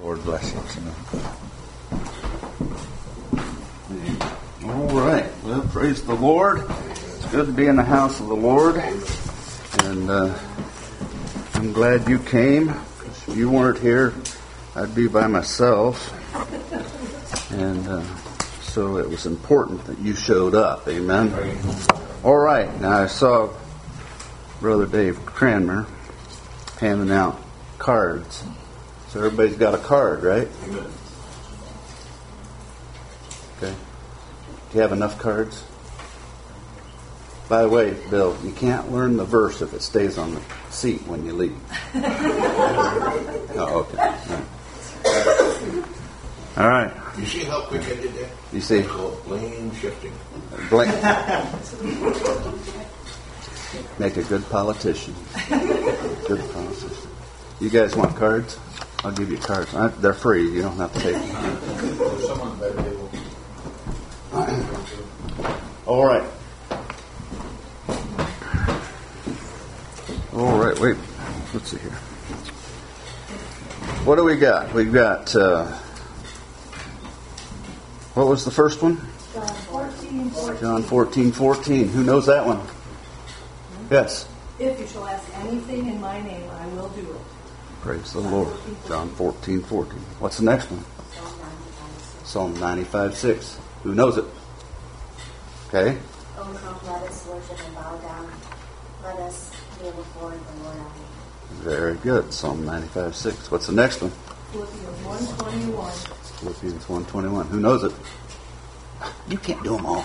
Lord bless you. All right. Well, praise the Lord. It's good to be in the house of the Lord. And I'm glad you came. If you weren't here, I'd be by myself. And so it was important that you showed up. Amen. All right. Now I saw Brother Dave Cranmer handing out cards. So everybody's got a card, right? Okay. Do you have enough cards? By the way, Bill, you can't learn the verse if it stays on the seat when you leave. Oh, okay. All right. You see how quick I did that? You see? Blame shifting. Make a good politician. Good politician. You guys want cards? I'll give you cards. They're free. You don't have to take them. Someone better table. All right. All right. Wait. Let's see here. What do we got? We've got. What was the first one? John 14:14. Who knows that one? Yes. If you shall ask anything in my name, I will do it. Praise the Lord. John 14:14. What's the next one? Psalm 95:6. Who knows it? Okay. Oh, come, let us worship and bow down. Let us kneel before the Lord our Maker. Very good. Psalm 95:6. What's the next one? Philippians 1:21. Philippians 1:21. Who knows it? You can't do them all.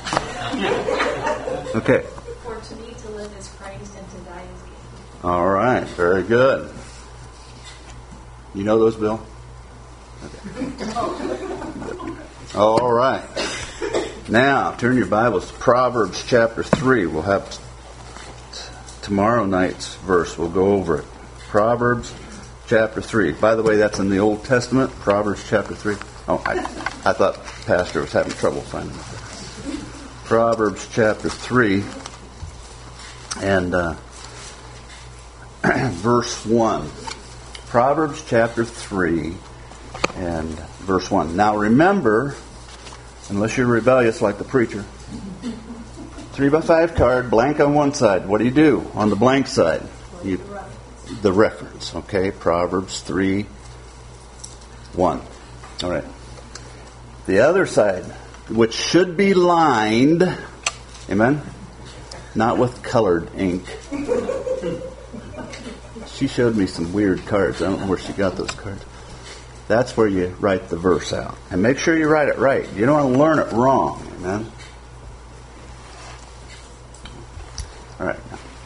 Okay. For to me to live is Christ and to die is gain. All right. Very good. You know those, Bill? Okay. All right. Now, turn your Bibles to Proverbs chapter 3. We'll have tomorrow night's verse. We'll go over it. Proverbs chapter 3. By the way, that's in the Old Testament. Proverbs chapter 3. Oh, I thought Pastor was having trouble finding it. Proverbs chapter 3 and verse 1. Proverbs chapter 3 and verse 1. Now remember, unless you're rebellious like the preacher, 3x5 card, blank on one side. What do? On the blank side? The reference. Okay, Proverbs 3, 1. All right. The other side, which should be lined, amen? Not with colored ink. She showed me some weird cards. I don't know where she got those cards. That's where you write the verse out. And make sure you write it right. You don't want to learn it wrong. Amen? All right.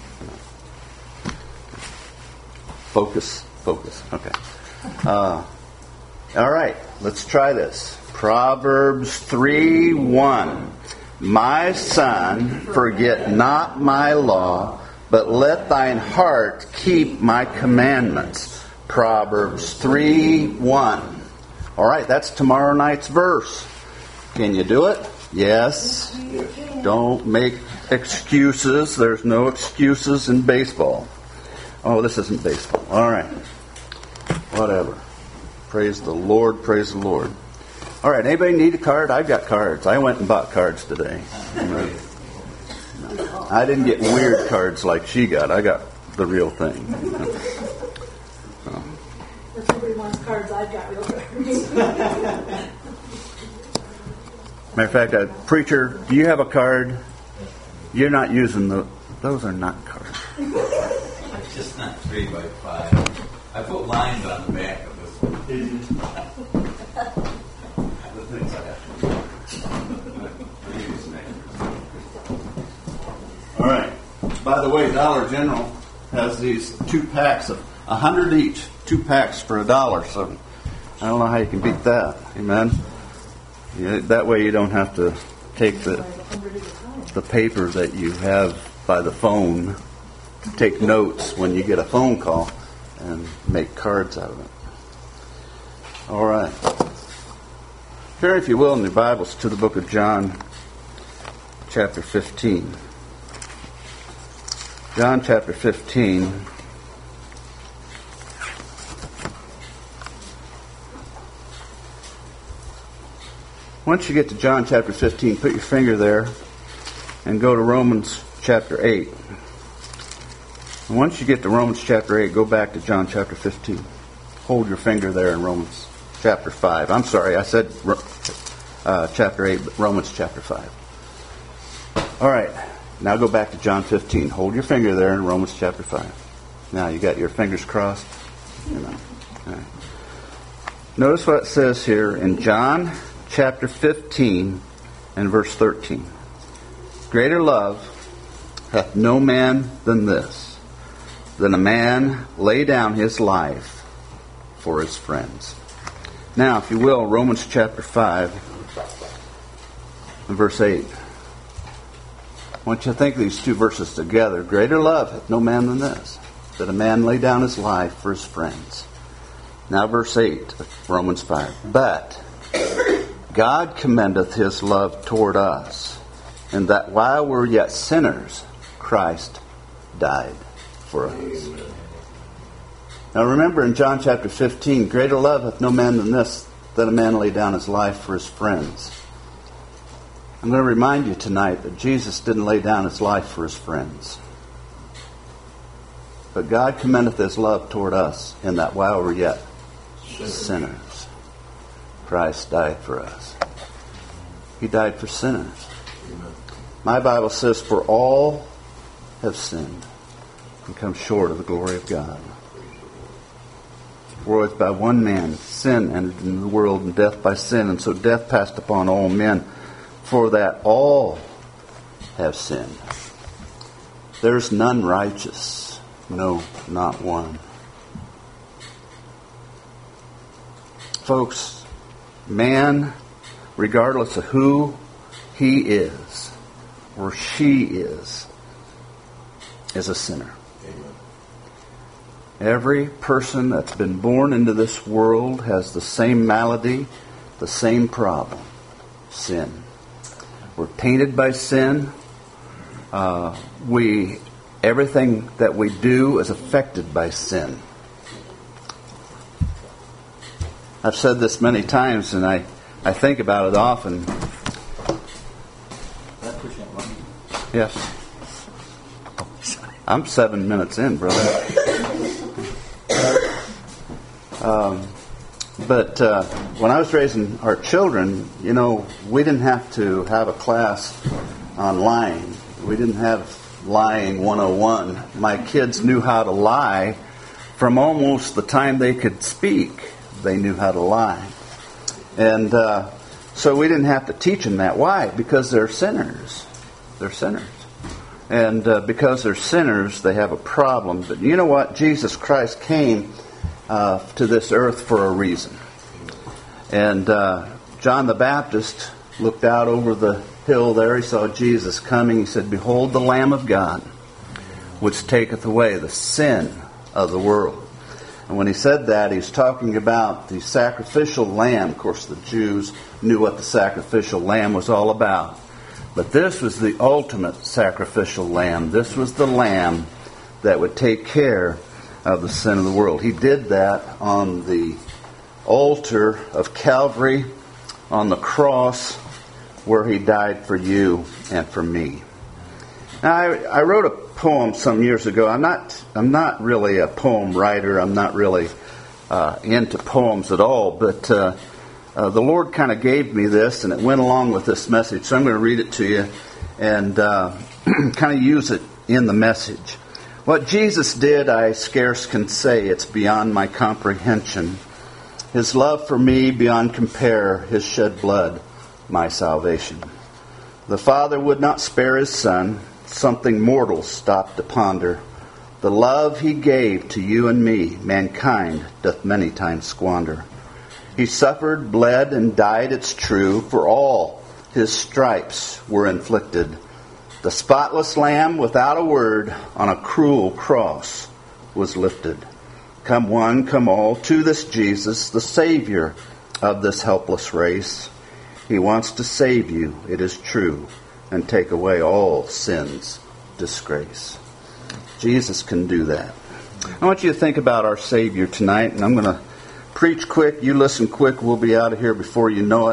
Focus. Okay. All right. Let's try this. Proverbs 3:1. My son, forget not my law, but let thine heart keep my commandments. Proverbs 3:1. All right, that's tomorrow night's verse. Can you do it? Yes. Don't make excuses. There's no excuses in baseball. Oh, this isn't baseball. All right. Whatever. Praise the Lord. Praise the Lord. All right, anybody need a card? I've got cards. I went and bought cards today. I didn't get weird cards like she got. I got the real thing. If somebody wants cards, I've got real cards. Matter of fact, preacher, do you have a card? You're not using those are not cards. It's just not 3x5. I put lines on the back of this one. The things I have to All right. By the way, Dollar General has these 2 packs of 100 each. 2 packs for $1. So I don't know how you can beat that. Amen. Yeah, that way you don't have to take the paper that you have by the phone, take notes when you get a phone call, and make cards out of it. All right. Turn, if you will, in your Bibles to the book of John, chapter 15. John chapter 15. Once you get to John chapter 15, put your finger there and go to Romans chapter 8. And once you get to Romans chapter 8, go back to John chapter 15. Hold your finger there in Romans chapter 5. I'm sorry, I said chapter 8, but Romans chapter 5. All right, now go back to John 15. Hold your finger there in Romans chapter 5. Now, you got your fingers crossed? You know. All right. Notice what it says here in John chapter 15 and verse 13. Greater love hath no man than this, than a man lay down his life for his friends. Now, if you will, Romans chapter 5 and verse 8. I want you to think of these two verses together. Greater love hath no man than this, that a man lay down his life for his friends. Now verse 8 of Romans 5. But God commendeth his love toward us, in that while we're yet sinners, Christ died for us. Now remember in John chapter 15, greater love hath no man than this, that a man lay down his life for his friends. I'm going to remind you tonight that Jesus didn't lay down his life for his friends. But God commendeth his love toward us, in that while we're yet sinners, Christ died for us. He died for sinners. My Bible says, for all have sinned and come short of the glory of God. For it's by one man sin entered into the world, and death by sin, and so death passed upon all men, for that all have sinned. There's none righteous, no, not one. Folks, man, regardless of who he is or she is a sinner. Amen. Every person that's been born into this world has the same malady, the same problem: sin. We're tainted by sin. Everything that we do is affected by sin. I've said this many times, and I think about it often. Yes. I'm 7 minutes in, brother. But when I was raising our children, we didn't have to have a class on lying. We didn't have lying 101. My kids knew how to lie from almost the time they could speak. They knew how to lie. And so we didn't have to teach them that. Why? Because they're sinners. They're sinners. And because they're sinners, they have a problem. But you know what? Jesus Christ came to this earth for a reason. And John the Baptist looked out over the hill there. He saw Jesus coming. He said, "Behold the Lamb of God, which taketh away the sin of the world." And when he said that, he was talking about the sacrificial lamb. Of course, the Jews knew what the sacrificial lamb was all about. But this was the ultimate sacrificial lamb. This was the lamb that would take care of the sin of the world. He did that on the altar of Calvary, on the cross, where he died for you and for me. Now, I wrote a poem some years ago. I'm not really a poem writer. I'm not really into poems at all. But the Lord kind of gave me this, and it went along with this message. So I'm going to read it to you and kind of use it in the message. What Jesus did, I scarce can say. It's beyond my comprehension. His love for me beyond compare. His shed blood, my salvation. The Father would not spare his Son. Something mortal stopped to ponder. The love he gave to you and me, mankind doth many times squander. He suffered, bled, and died, it's true, for all his stripes were inflicted. The spotless Lamb, without a word, on a cruel cross was lifted. Come one, come all, to this Jesus, the Savior of this helpless race. He wants to save you, it is true, and take away all sin's disgrace. Jesus can do that. I want you to think about our Savior tonight, and I'm going to preach quick. You listen quick. We'll be out of here before you know it.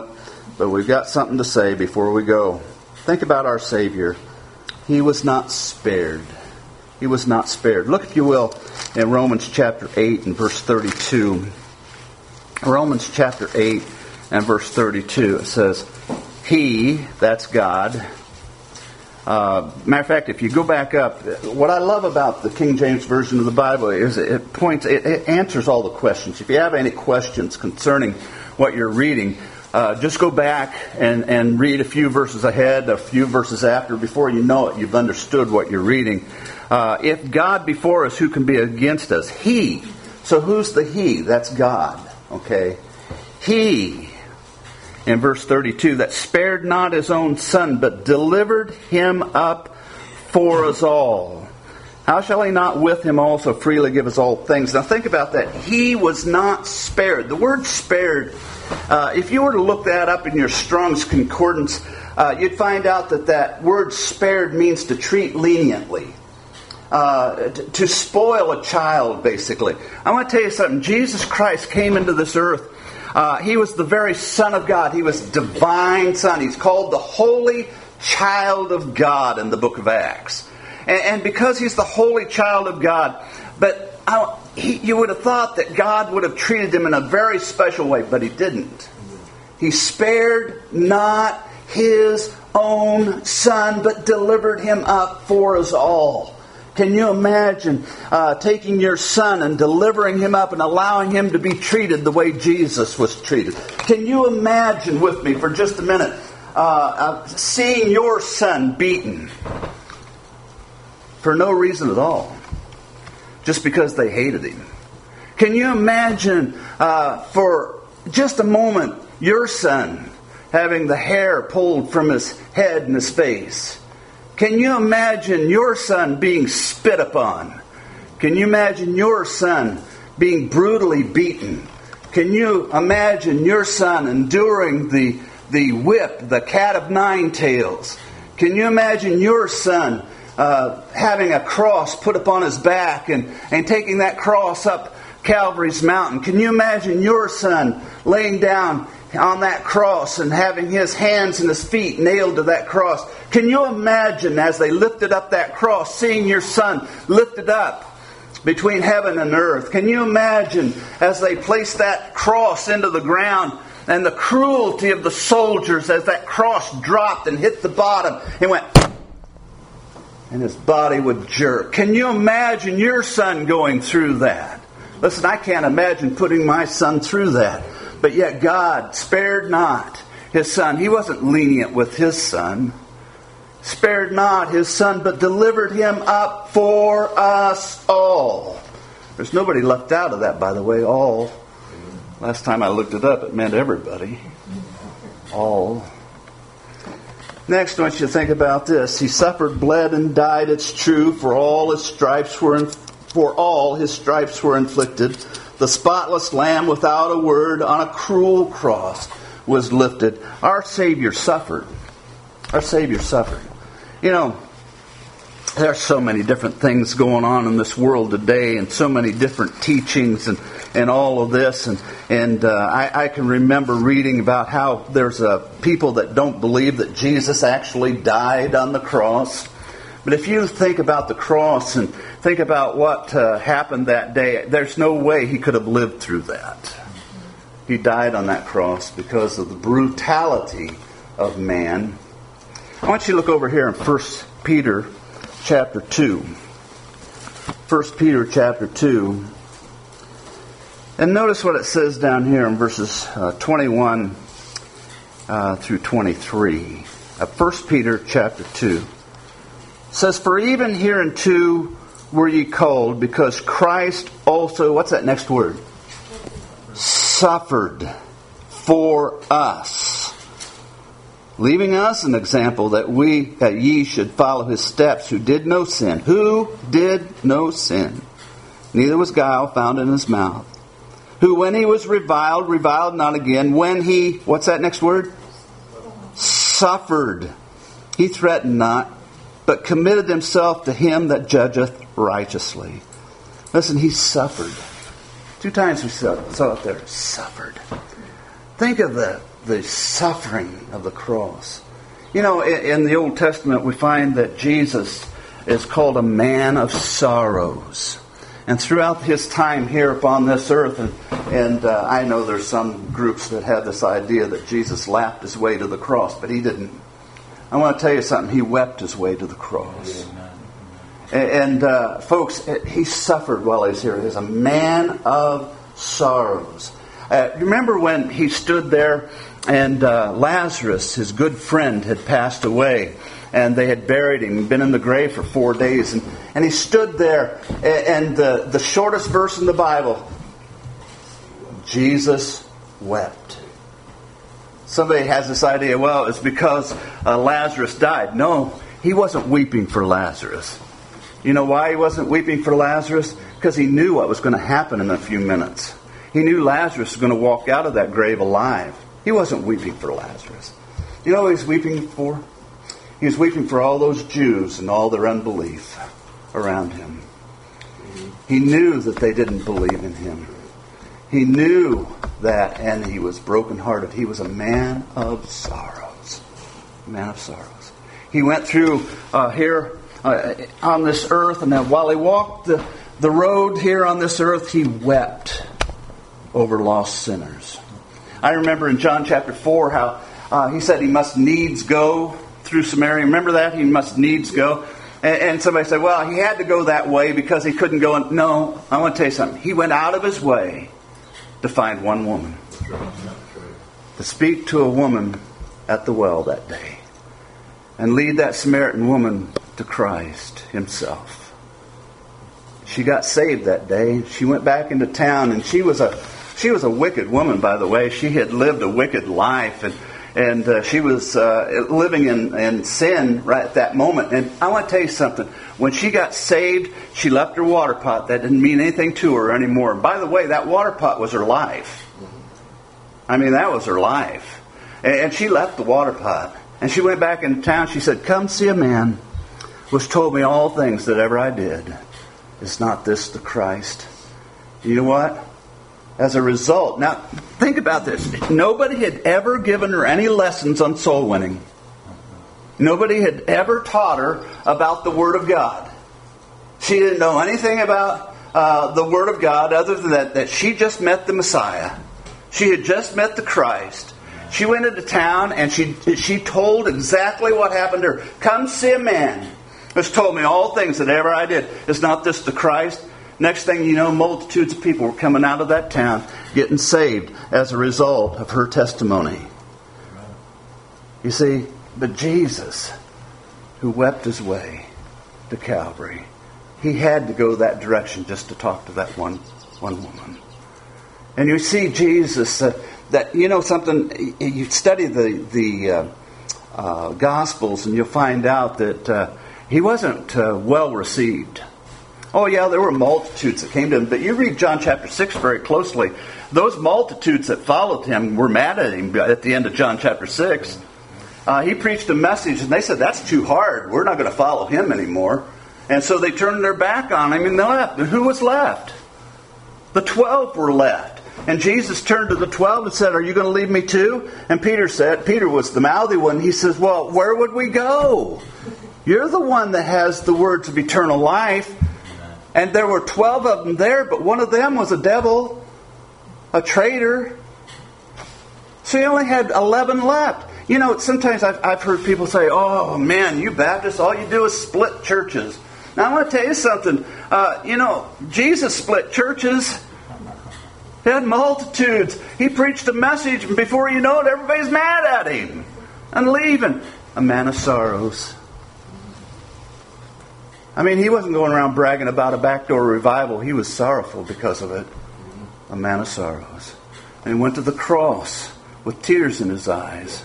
But we've got something to say before we go. Think about our Savior. He was not spared. He was not spared. Look, if you will, in Romans chapter 8 and verse 32. Romans chapter 8 and verse 32. It says, He, that's God. Matter of fact, if you go back up, what I love about the King James Version of the Bible is it answers all the questions. If you have any questions concerning what you're reading, just go back and read a few verses ahead, a few verses after. Before you know it, you've understood what you're reading. If God be for us, who can be against us? He. So who's the He? That's God. Okay. He, in verse 32, that spared not his own Son, but delivered him up for us all. How shall he not with him also freely give us all things? Now think about that. He was not spared. The word spared, if you were to look that up in your Strong's Concordance, you'd find out that word spared means to treat leniently. To spoil a child, basically. I want to tell you something. Jesus Christ came into this earth. He was the very Son of God. He was divine Son. He's called the Holy Child of God in the book of Acts. And because He's the Holy Child of God, but you would have thought that God would have treated Him in a very special way, but He didn't. He spared not His own Son, but delivered Him up for us all. Can you imagine taking your Son and delivering Him up and allowing Him to be treated the way Jesus was treated? Can you imagine with me for just a minute seeing your Son beaten for no reason at all, just because they hated Him? Can you imagine for just a moment your Son having the hair pulled from his head and his face? Can you imagine your Son being spit upon? Can you imagine your Son being brutally beaten? Can you imagine your Son enduring the whip, the cat of nine tails? Can you imagine your Son having a cross put upon his back and taking that cross up Calvary's mountain? Can you imagine your Son laying down on that cross and having his hands and his feet nailed to that cross? Can you imagine, as they lifted up that cross, seeing your Son lifted up between heaven and earth? Can you imagine, as they placed that cross into the ground, and the cruelty of the soldiers as that cross dropped and hit the bottom and went, and his body would jerk? Can you imagine your Son going through that? Listen, I can't imagine putting my son through that. But yet God spared not His Son. He wasn't lenient with His Son. Spared not His Son, but delivered Him up for us all. There's nobody left out of that, by the way. All. Last time I looked it up, it meant everybody. All. Next, I want you to think about this. He suffered, bled, and died, it's true, for all His stripes were inflicted. The spotless Lamb without a word on a cruel cross was lifted. Our Savior suffered. Our Savior suffered. You know, there are so many different things going on in this world today, and so many different teachings and all of this. And I can remember reading about how there's people that don't believe that Jesus actually died on the cross. But if you think about the cross and think about what happened that day, there's no way He could have lived through that. He died on that cross because of the brutality of man. I want you to look over here in 1 Peter chapter 2. 1 Peter chapter 2. And notice what it says down here in verses 21 through 23. 1 Peter chapter 2. It says, for even hereunto were ye called, because Christ also, what's that next word? Suffered for us, leaving us an example that ye should follow His steps, who did no sin. Who did no sin? Neither was guile found in His mouth. Who when He was reviled not again. When He, what's that next word? Suffered. He threatened not, but committed Himself to Him that judgeth righteously. Listen, He suffered. 2 times we saw it there. Suffered. Think of the the suffering of the cross. You know, in the Old Testament we find that Jesus is called a man of sorrows. And throughout his time here upon this earth, and I know there's some groups that have this idea that Jesus laughed his way to the cross, but he didn't. I want to tell you something. He wept his way to the cross. And folks, he suffered while he was here. He's a man of sorrows. Remember when he stood there and Lazarus, his good friend, had passed away. And they had buried him, been in the grave for 4 days. And he stood there, and the shortest verse in the Bible, Jesus wept. Somebody has this idea, well, it's because Lazarus died. No, he wasn't weeping for Lazarus. You know why he wasn't weeping for Lazarus? Because he knew what was going to happen in a few minutes. He knew Lazarus was going to walk out of that grave alive. He wasn't weeping for Lazarus. You know what he's weeping for? He was weeping for all those Jews and all their unbelief around him. He knew that they didn't believe in him. He knew that, and he was brokenhearted. He was a man of sorrows. A man of sorrows. He went through here on this earth, and while he walked the road here on this earth, he wept over lost sinners. I remember in John chapter 4 how he said he must needs go through Samaria. Remember that? He must needs go. And somebody said, well, he had to go that way because he couldn't go. No, I want to tell you something. He went out of his way to find one woman. To speak to a woman at the well that day. And lead that Samaritan woman to Christ himself. She got saved that day. She went back into town, and she was a wicked woman, by the way. She had lived a wicked life, and she was living in sin right at that moment. And I want to tell you something. When she got saved, she left her water pot. That didn't mean anything to her anymore. By the way, that water pot was her life. I mean, that was her life. And she left the water pot. And she went back into town. She said, come see a man which told me all things that ever I did. Is not this the Christ? You know what? As a result, now think about this. Nobody had ever given her any lessons on soul winning. Nobody had ever taught her about the Word of God. She didn't know anything about the Word of God other than that she just met the Messiah. She had just met the Christ. She went into town and she told exactly what happened to her. Come see a man who's told me all things that ever I did. Is not this the Christ? Next thing you know, multitudes of people were coming out of that town, getting saved as a result of her testimony. You see, but Jesus, who wept his way to Calvary, he had to go that direction just to talk to that one woman. And you see Jesus, that you know something, you study the Gospels and you'll find out that he wasn't well received. Oh yeah, there were multitudes that came to him. But you read John chapter 6 very closely. Those multitudes that followed him were mad at him at the end of John chapter 6. He preached a message and they said, that's too hard. We're not going to follow him anymore. And so they turned their back on him and they left. And who was left? The 12 were left. And Jesus turned to the 12 and said, are you going to leave me too? And Peter was the mouthy one. He says, well, where would we go? You're the one that has the words of eternal life. And there were 12 of them there, but one of them was a devil, a traitor. So he only had 11 left. You know, sometimes I've heard people say, oh man, you Baptists, all you do is split churches. Now I want to tell you something. Jesus split churches. He had multitudes. He preached a message, and before you know it, everybody's mad at him and leaving. A man of sorrows. I mean, he wasn't going around bragging about a backdoor revival. He was sorrowful because of it. A man of sorrows. And he went to the cross with tears in his eyes.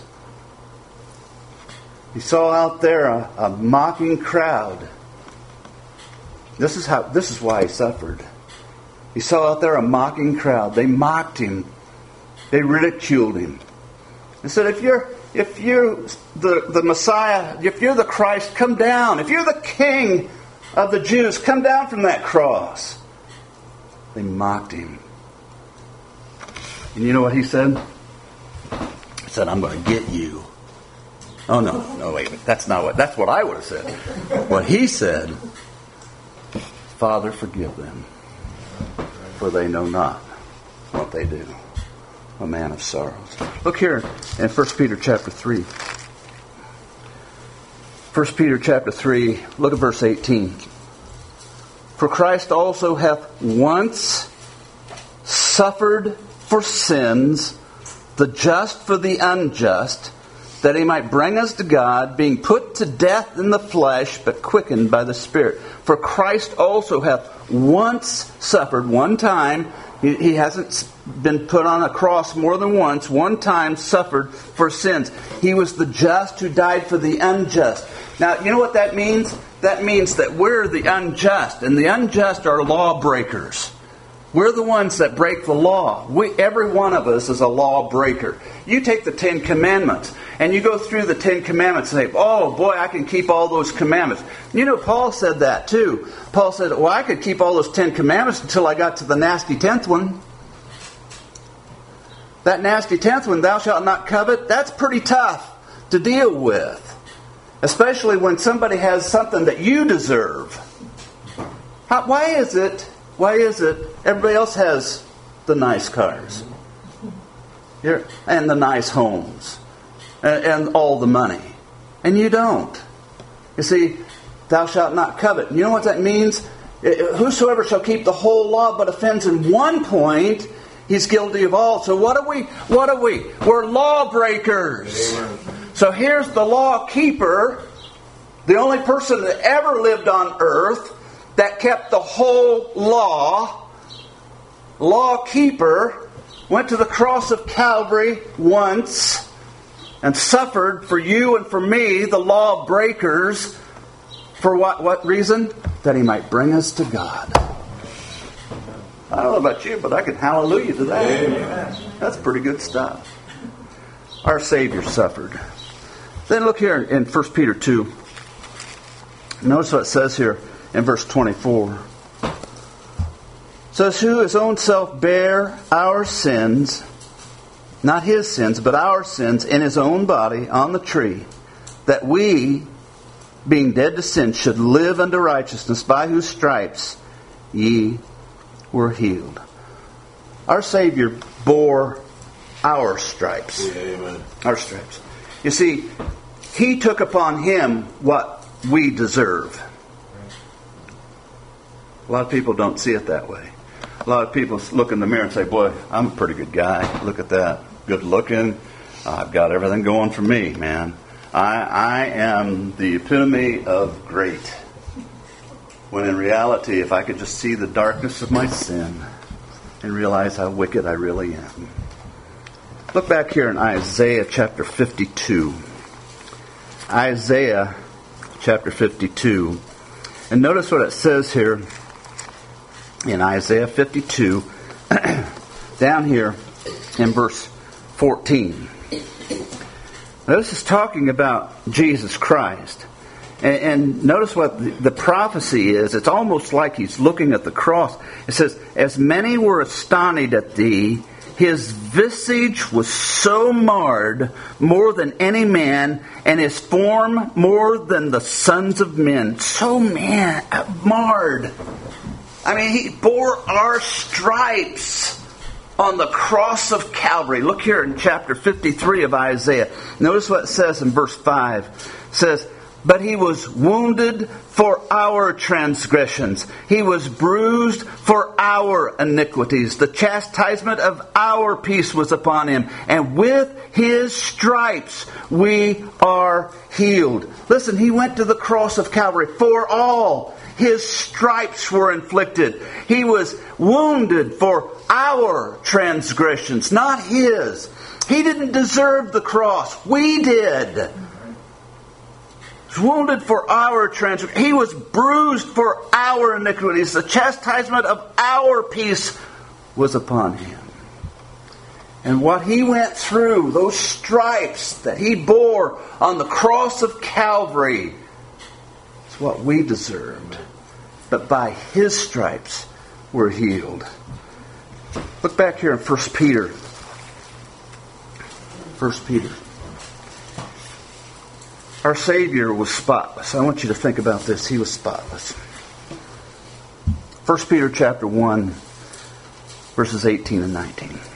He saw out there a mocking crowd. This is why he suffered. He saw out there a mocking crowd. They mocked him. They ridiculed him. They said, if you're the Messiah, if you're the Christ, come down. If you're the King of the Jews, come down from that cross. They mocked him. And you know what he said? said, I'm going to get you. Oh, no, wait. That's what I would have said. What he said, Father, forgive them, for they know not what they do. A man of sorrows. Look here in 1 Peter chapter 3. 1 Peter chapter 3, look at verse 18. For Christ also hath once suffered for sins, the just for the unjust, that he might bring us to God, being put to death in the flesh, but quickened by the Spirit. For Christ also hath once suffered, one time. He hasn't been put on a cross more than once. One time suffered for sins. He was the just who died for the unjust. Now, you know what that means? That means that we're the unjust, and the unjust are lawbreakers. We're the ones that break the law. Every one of us is a lawbreaker. You take the 10 Commandments, and you go through the 10 Commandments and say, oh boy, I can keep all those commandments. You know, Paul said that too. Paul said, well, I could keep all those 10 Commandments until I got to the nasty 10th one. That nasty 10th one, thou shalt not covet, that's pretty tough to deal with. Especially when somebody has something that you deserve. Why is it everybody else has the nice cars and the nice homes and all the money, and you don't? You see, thou shalt not covet. You know what that means? Whosoever shall keep the whole law but offends in one point, he's guilty of all. So what are we? We're lawbreakers. Amen. So here's the law keeper, the only person that ever lived on earth that kept the whole law. Law keeper went to the cross of Calvary once and suffered for you and for me, the law breakers, for what reason? That he might bring us to God. I don't know about you, but I can hallelujah to that. Amen. That's pretty good stuff. Our Savior suffered. Then look here in 1 Peter 2. Notice what it says here in verse 24. It says, who his own self bare our sins, not his sins, but our sins, in his own body on the tree, that we, being dead to sin, should live unto righteousness, by whose stripes ye were healed. Our Savior bore our stripes. Amen. Our stripes. You see, he took upon him what we deserve. A lot of people don't see it that way. A lot of people look in the mirror and say, boy, I'm a pretty good guy. Look at that. Good looking. I've got everything going for me, man. I am the epitome of great. When in reality, if I could just see the darkness of my sin and realize how wicked I really am. Look back here in Isaiah chapter 52. Isaiah chapter 52. And notice what it says here in Isaiah 52, down here in verse 14. Now, this is talking about Jesus Christ. And notice what the prophecy is. It's almost like he's looking at the cross. It says, as many were astonished at thee, his visage was so marred more than any man, and his form more than the sons of men. So marred. I mean, he bore our stripes on the cross of Calvary. Look here in chapter 53 of Isaiah. Notice what it says in verse 5. It says, but he was wounded for our transgressions. He was bruised for our iniquities. The chastisement of our peace was upon him. And with his stripes we are healed. Listen, he went to the cross of Calvary for all. His stripes were inflicted. He was wounded for our transgressions, not his. He didn't deserve the cross. We did. Wounded for our transgressions. He was bruised for our iniquities. The chastisement of our peace was upon him. And what he went through, those stripes that he bore on the cross of Calvary, is what we deserved. But by his stripes we're healed. Look back here in 1 Peter. 1 Peter. Our Savior was spotless. I want you to think about this. He was spotless. 1 Peter chapter 1, verses 18 and 19. It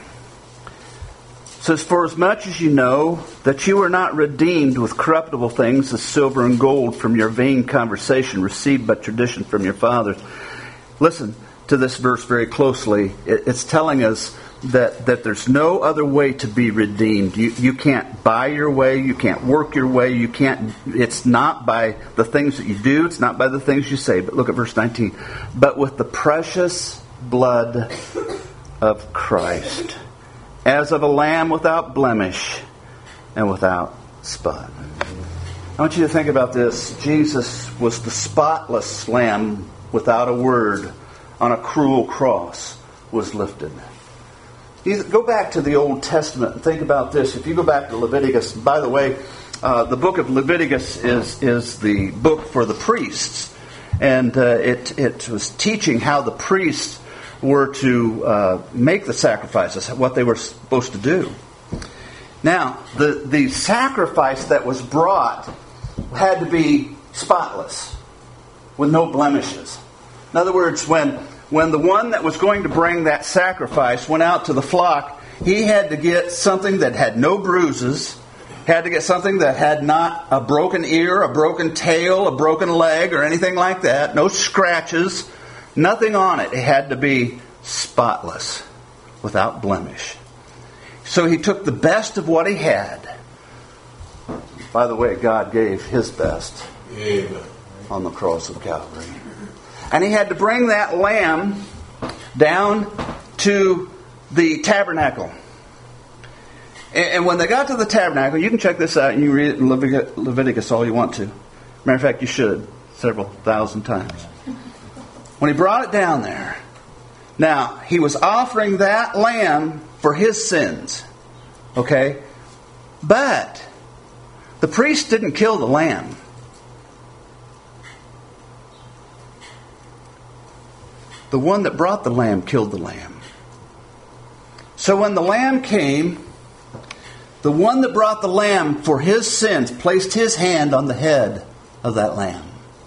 says, "For as much as you know that you are not redeemed with corruptible things as silver and gold from your vain conversation received by tradition from your fathers." Listen to this verse very closely. It's telling us that there's no other way to be redeemed. You can't buy your way. You can't work your way. You can't. It's not by the things that you do. It's not by the things you say. But look at verse 19. "But with the precious blood of Christ, as of a lamb without blemish and without spot." I want you to think about this. Jesus was the spotless lamb without a word on a cruel cross was lifted. You go back to the Old Testament and think about this. If you go back to Leviticus, by the way, the book of Leviticus is the book for the priests. And it was teaching how the priests were to make the sacrifices, what they were supposed to do. Now, the sacrifice that was brought had to be spotless, with no blemishes. In other words, when the one that was going to bring that sacrifice went out to the flock, he had to get something that had no bruises, had to get something that had not a broken ear, a broken tail, a broken leg, or anything like that, no scratches, nothing on it. It had to be spotless, without blemish. So he took the best of what he had. By the way, God gave his best on the cross of Calvary. And he had to bring that lamb down to the tabernacle. And when they got to the tabernacle, you can check this out and you read it in Leviticus all you want to. Matter of fact, you should, several thousand times. When he brought it down there, now, he was offering that lamb for his sins. Okay? But the priest didn't kill the lamb. The one that brought the lamb killed the lamb. So when the lamb came, the one that brought the lamb for his sins placed his hand on the head of that lamb.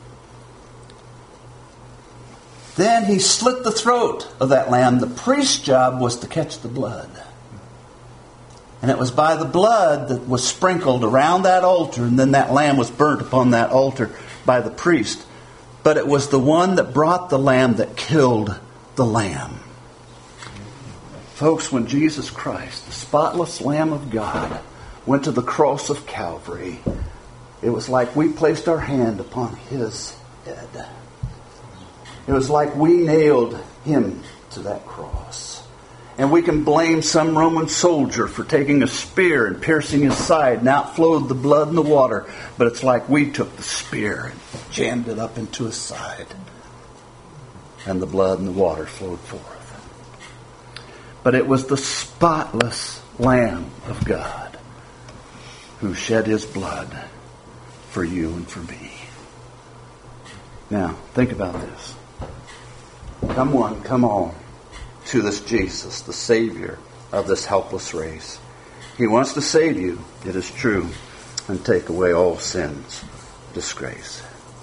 Then he slit the throat of that lamb. The priest's job was to catch the blood. And it was by the blood that was sprinkled around that altar, and then that lamb was burnt upon that altar by the priest. But it was the one that brought the lamb that killed the lamb. Folks, when Jesus Christ, the spotless Lamb of God, went to the cross of Calvary, it was like we placed our hand upon his head. It was like we nailed him to that cross. And we can blame some Roman soldier for taking a spear and piercing his side, and out flowed the blood and the water. But it's like we took the spear and jammed it up into his side, and the blood and the water flowed forth. But it was the spotless Lamb of God who shed his blood for you and for me. Now, think about this. Come one, come all, to this Jesus, the Savior of this helpless race. He wants to save you, it is true, and take away all sin's disgrace.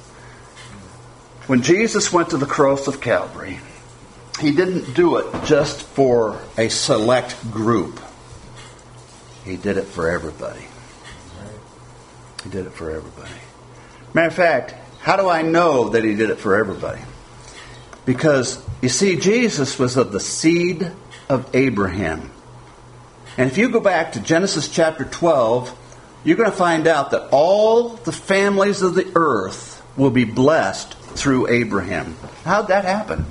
When Jesus went to the cross of Calvary, he didn't do it just for a select group. He did it for everybody. He did it for everybody. Matter of fact, how do I know that he did it for everybody? Because, you see, Jesus was of the seed of Abraham. And if you go back to Genesis chapter 12, you're going to find out that all the families of the earth will be blessed through Abraham. How'd that happen?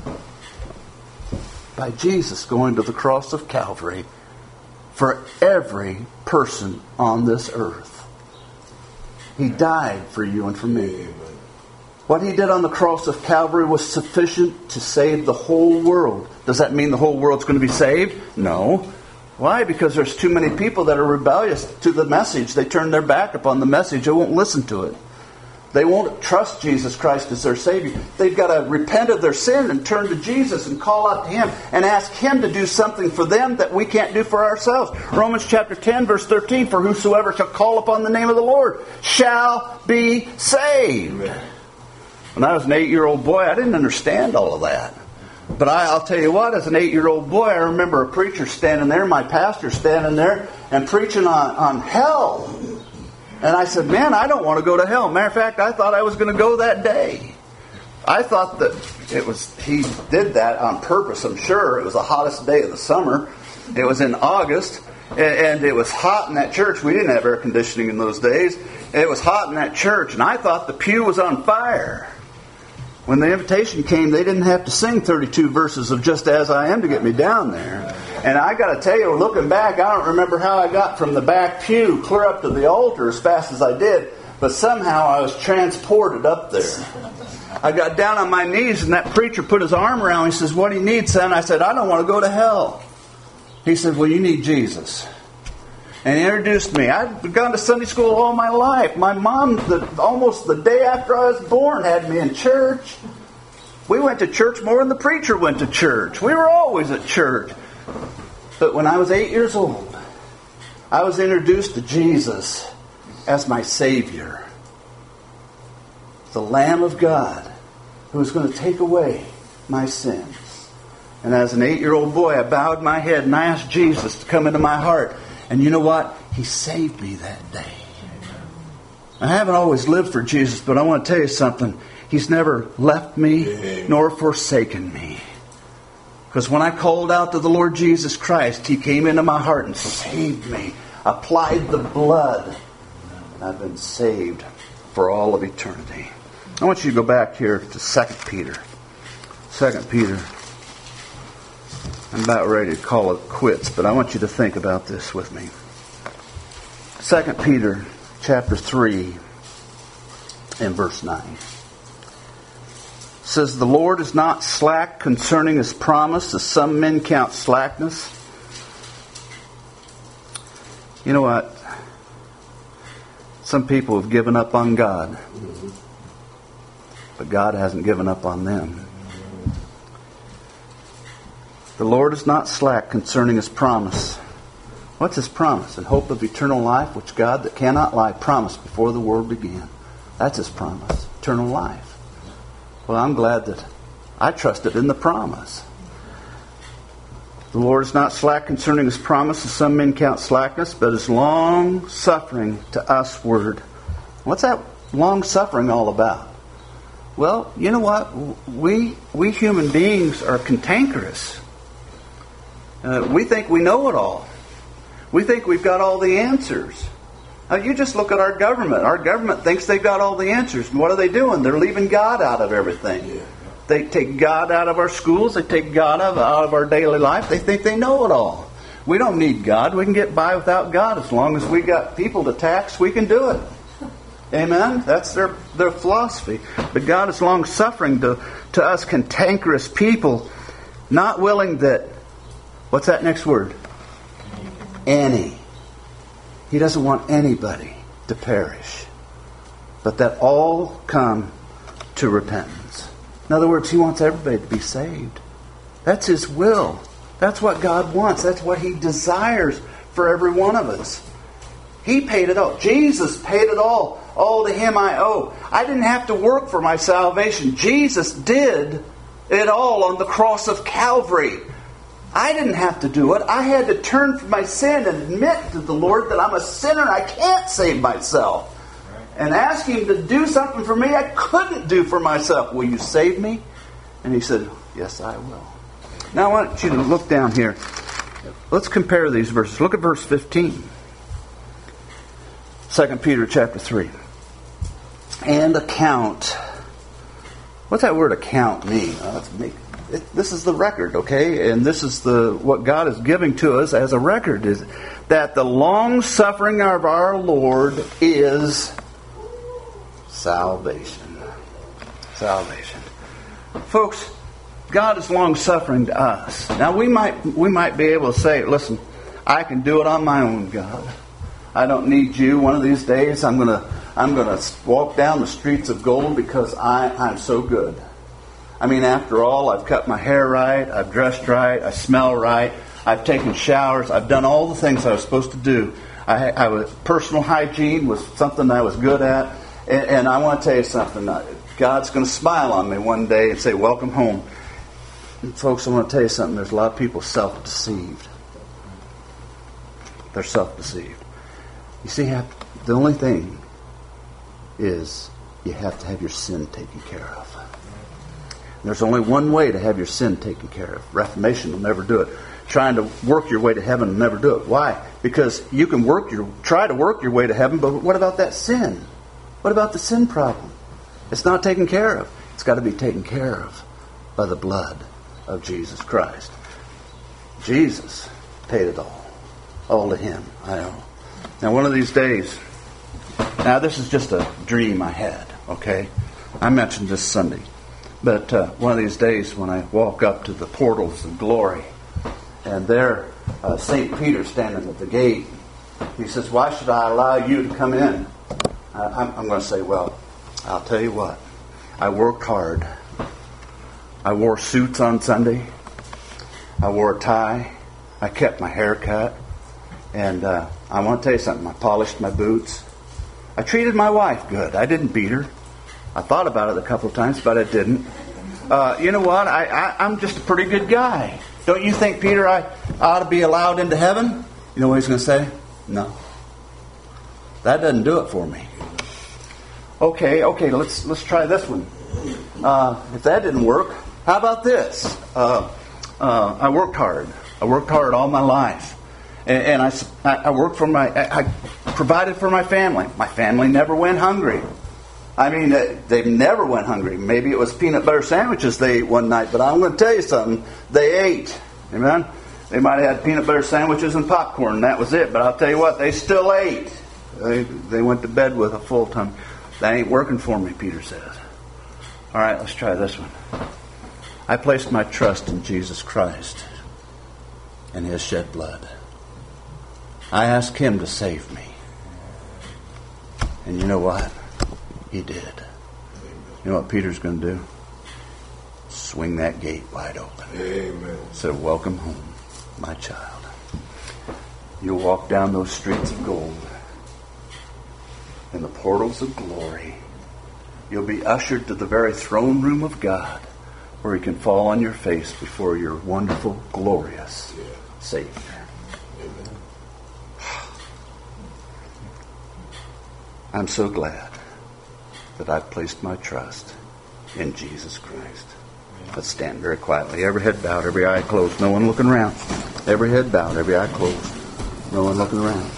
By Jesus going to the cross of Calvary for every person on this earth. He died for you and for me. What he did on the cross of Calvary was sufficient to save the whole world. Does that mean the whole world's going to be saved? No. Why? Because there's too many people that are rebellious to the message. They turn their back upon the message. They won't listen to it. They won't trust Jesus Christ as their Savior. They've got to repent of their sin and turn to Jesus and call out to Him and ask Him to do something for them that we can't do for ourselves. Romans chapter 10, verse 13, for whosoever shall call upon the name of the Lord shall be saved. When I was an 8-year-old boy, I didn't understand all of that. But I'll tell you what, as an 8-year-old boy, I remember a preacher standing there, my pastor standing there, and preaching on hell. And I said, man, I don't want to go to hell. Matter of fact, I thought I was going to go that day. I thought that he did that on purpose, I'm sure. It was the hottest day of the summer. It was in August, and it was hot in that church. We didn't have air conditioning in those days. It was hot in that church, and I thought the pew was on fire. When the invitation came, they didn't have to sing 32 verses of Just As I Am to get me down there. And I got to tell you, looking back, I don't remember how I got from the back pew clear up to the altar as fast as I did, but somehow I was transported up there. I got down on my knees, and that preacher put his arm around me. He says, what do you need, son? I said, I don't want to go to hell. He said, well, you need Jesus. And he introduced me. I'd gone to Sunday school all my life. My mom, almost the day after I was born, had me in church. We went to church more than the preacher went to church. We were always at church. But when I was 8 years old, I was introduced to Jesus as my Savior. The Lamb of God who was going to take away my sins. And as an 8-year-old boy, I bowed my head and I asked Jesus to come into my heart. And you know what? He saved me that day. I haven't always lived for Jesus, but I want to tell you something. He's never left me nor forsaken me. Because when I called out to the Lord Jesus Christ, He came into my heart and saved me. Applied the blood. And I've been saved for all of eternity. I want you to go back here to 2 Peter. 2 Peter. I'm about ready to call it quits, but I want you to think about this with me. 2 Peter chapter 3 and verse 9. It says, the Lord is not slack concerning His promise, as some men count slackness. You know what? Some people have given up on God. But God hasn't given up on them. The Lord is not slack concerning His promise. What's His promise? And hope of eternal life, which God that cannot lie promised before the world began. That's His promise. Eternal life. Well, I'm glad that I trusted in the promise. The Lord is not slack concerning His promise, as some men count slackness, but is long-suffering to usward. What's that long-suffering all about? Well, you know what? We human beings are cantankerous. We think we know it all. We think we've got all the answers. Now, you just look at our government. Our government thinks they've got all the answers. And what are they doing? They're leaving God out of everything. Yeah. They take God out of our schools. They take God out of our daily life. They think they know it all. We don't need God. We can get by without God. As long as we got people to tax, we can do it. Amen? That's their philosophy. But God is long-suffering to us cantankerous people, not willing that... What's that next word? Any. He doesn't want anybody to perish, but that all come to repentance. In other words, He wants everybody to be saved. That's His will. That's what God wants. That's what He desires for every one of us. He paid it all. Jesus paid it all. All to Him I owe. I didn't have to work for my salvation. Jesus did it all on the cross of Calvary. I didn't have to do it. I had to turn from my sin and admit to the Lord that I'm a sinner and I can't save myself. And ask Him to do something for me I couldn't do for myself. Will you save me? And He said, yes, I will. Now I want you to look down here. Let's compare these verses. Look at verse 15. 2 Peter chapter 3. And account. What's that word account mean? This is the record, okay? And this is what God is giving to us as a record, is that the long-suffering of our Lord is salvation. Salvation. Folks, God is long-suffering to us. Now, we might be able to say, listen, I can do it on my own, God. I don't need you. One of these days I'm gonna walk down the streets of gold because I'm so good. I mean, after all, I've cut my hair right, I've dressed right, I smell right, I've taken showers, I've done all the things I was supposed to do. Personal hygiene was something I was good at. And I want to tell you something. God's going to smile on me one day and say, welcome home. And folks, I want to tell you something. There's a lot of people self-deceived. They're self-deceived. You see, the only thing is you have to have your sin taken care of. There's only one way to have your sin taken care of. Reformation will never do it. Trying to work your way to heaven will never do it. Why? Because you can try to work your way to heaven, but what about that sin? What about the sin problem? It's not taken care of. It's got to be taken care of by the blood of Jesus Christ. Jesus paid it all. All to Him, I owe. Now, one of these days, now this is just a dream I had, okay? I mentioned this Sunday. But one of these days when I walk up to the portals of glory, and there St. Peter standing at the gate, he says, why should I allow you to come in? I'm going to say, well, I'll tell you what. I worked hard. I wore suits on Sunday. I wore a tie. I kept my hair cut. And I want to tell you something. I polished my boots. I treated my wife good. I didn't beat her. I thought about it a couple of times, but I didn't. You know what? I'm just a pretty good guy. Don't you think, Peter, I ought to be allowed into heaven? You know what he's going to say? No. That doesn't do it for me. Okay, let's try this one. If that didn't work, how about this? I worked hard. I worked hard all my life. And I worked I provided for my family. My family never went hungry. I mean, they never went hungry. Maybe it was peanut butter sandwiches they ate one night, but I'm going to tell you something. They ate. Amen? They might have had peanut butter sandwiches and popcorn, and that was it. But I'll tell you what, they still ate. They went to bed with a full tummy. That ain't working for me, Peter says. All right, let's try this one. I placed my trust in Jesus Christ and His shed blood. I asked Him to save me. And you know what? He did. You know what Peter's going to do? Swing that gate wide open. Amen. Say, welcome home, my child. You'll walk down those streets of gold in the portals of glory. You'll be ushered to the very throne room of God, where He can fall on your face before your wonderful, glorious Savior. Amen. I'm so glad that I've placed my trust in Jesus Christ. Let's stand very quietly. Every head bowed, every eye closed. No one looking around. Every head bowed, every eye closed. No one looking around.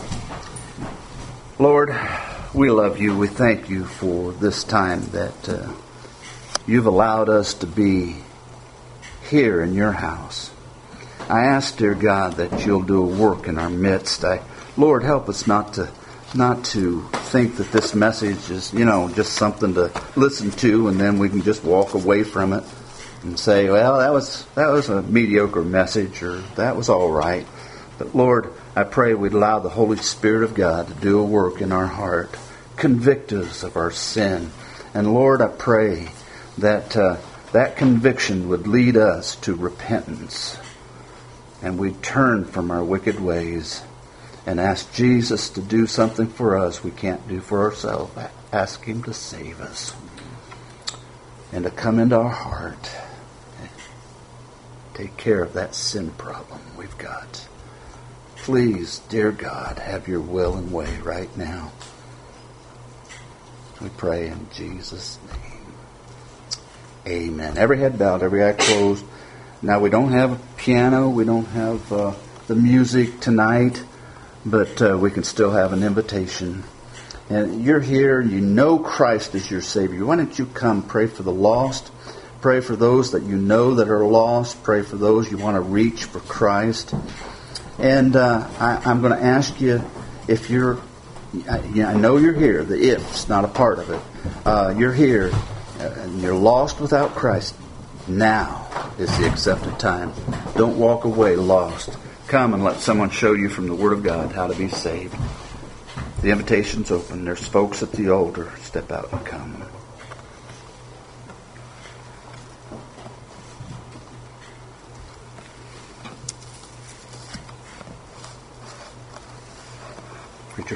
Lord, we love You. We thank You for this time that You've allowed us to be here in Your house. I ask, dear God, that You'll do a work in our midst. Lord, help us not to think that this message is, just something to listen to and then we can just walk away from it and say, well, that was a mediocre message, or that was all right. But Lord, I pray we'd allow the Holy Spirit of God to do a work in our heart, convict us of our sin. And Lord, I pray that that conviction would lead us to repentance, and we'd turn from our wicked ways and ask Jesus to do something for us we can't do for ourselves. Ask Him to save us and to come into our heart and take care of that sin problem we've got. Please, dear God, have Your will and way right now. We pray in Jesus' name. Amen. Every head bowed, every eye closed. Now, we don't have a piano. We don't have the music tonight. But we can still have an invitation. And you're here, you know Christ is your Savior. Why don't you come pray for the lost? Pray for those that you know that are lost. Pray for those you want to reach for Christ. And I'm going to ask you if you're... I know you're here. The if's not a part of it. You're here and you're lost without Christ. Now is the accepted time. Don't walk away lost. come and let someone show you from the Word of God how to be saved. The invitation's open. There's folks at the altar. Step out and come. Preacher.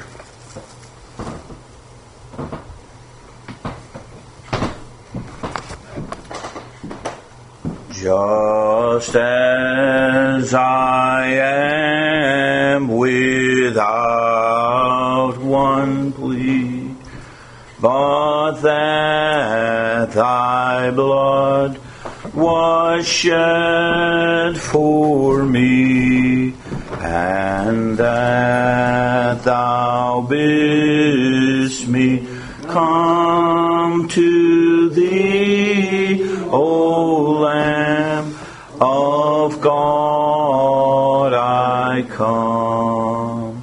Just as I am without one plea, but that thy blood was shed for me, and that thou bidst me come to thee, O Lamb of God, I come,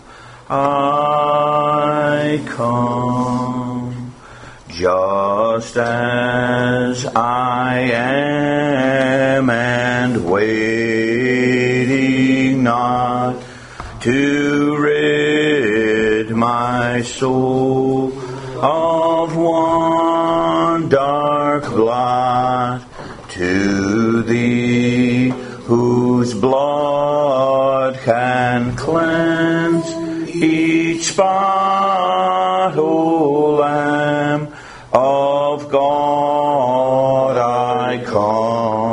just as I am, and waiting not to rid my soul of one dark blot, to thee whose blood can cleanse each spot, O Lamb of God, I come.